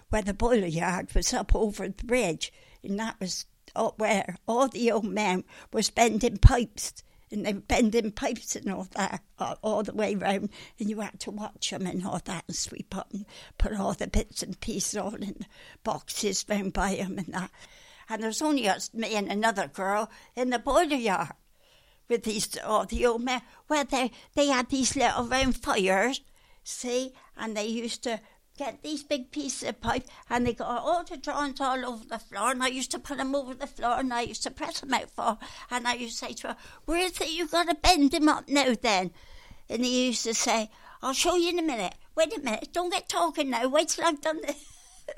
where the boiler yard was up over the bridge, and that was up where all the old men was bending pipes, and they were bending pipes and all that, all the way round, and you had to watch them and all that, and sweep up and put all the bits and pieces all in the boxes round by them and that. And there was only us, me and another girl, in the boiler yard with all the old men. Well, they had these little round fires, see, and they used to get these big pieces of pipe, and they got all the drawings all over the floor, and I used to put them over the floor, and I used to press them out for her, and I used to say to her, where is it you got to bend them up now then? And he used to say, I'll show you in a minute. Wait a minute, don't get talking now, wait till I've done this.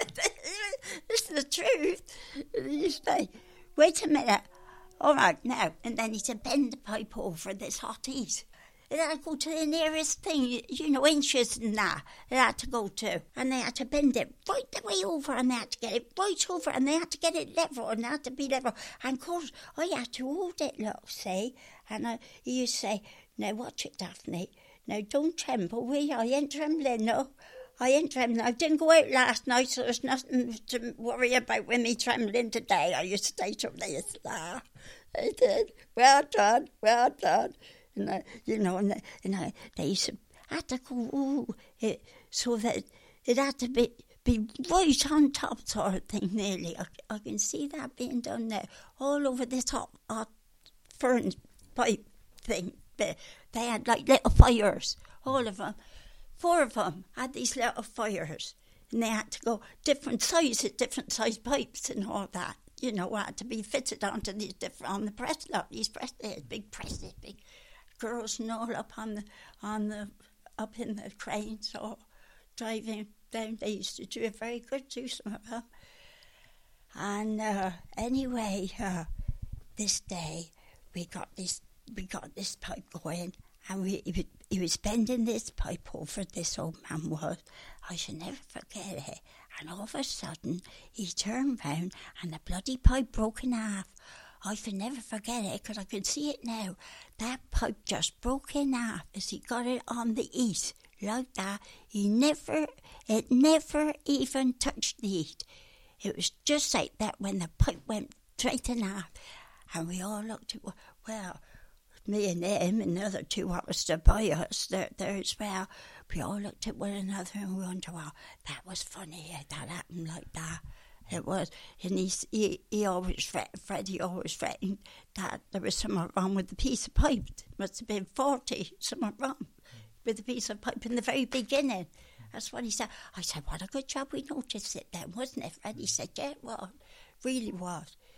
It's the truth. And he used to say, wait a minute, all right, now. And then he said, bend the pipe over this hot heat. It had to go to the nearest thing, inches and that, it had to go to. And they had to bend it right the way over, and they had to get it right over, and they had to get it level, and it had to be level. And of course, I had to hold it, look, see? And he used to say, now watch it, Daphne. Now don't tremble, I ain't trembling, no. I ain't trembling. I didn't go out last night, so there's nothing to worry about with me trembling today. I used to say to this, I did. Well done, well done. And they used to have to go, so that it had to be right on top sort of thing, nearly. I can see that being done there, all over this hot furnace pipe thing. They had like little fires, all of them. 4 of them had these little fires, and they had to go different size pipes and all that. Had to be fitted onto these on the press lot. These big presses, big girls and all up up in the cranes or driving down. They used to do it very good too, some of them. And anyway, this day we got this pipe going, and he was bending this pipe over, this old man was. I shall never forget it. And all of a sudden, he turned round and the bloody pipe broke in half. I can never forget it, because I can see it now. That pipe just broke in half as he got it on the heat, like that. It never even touched the heat. It was just like that when the pipe went straight in half. And we all looked at, well, me and him and the other 2 what was to buy us there as well. We all looked at one another and we wondered, well, that was funny, that happened like that. It was. And he always Freddie always threatened that there was something wrong with the piece of pipe. It must have been 40, something wrong with the piece of pipe in the very beginning. That's what he said. I said, what a good job we noticed it then, wasn't it? Freddie said, yeah, it was. Really was.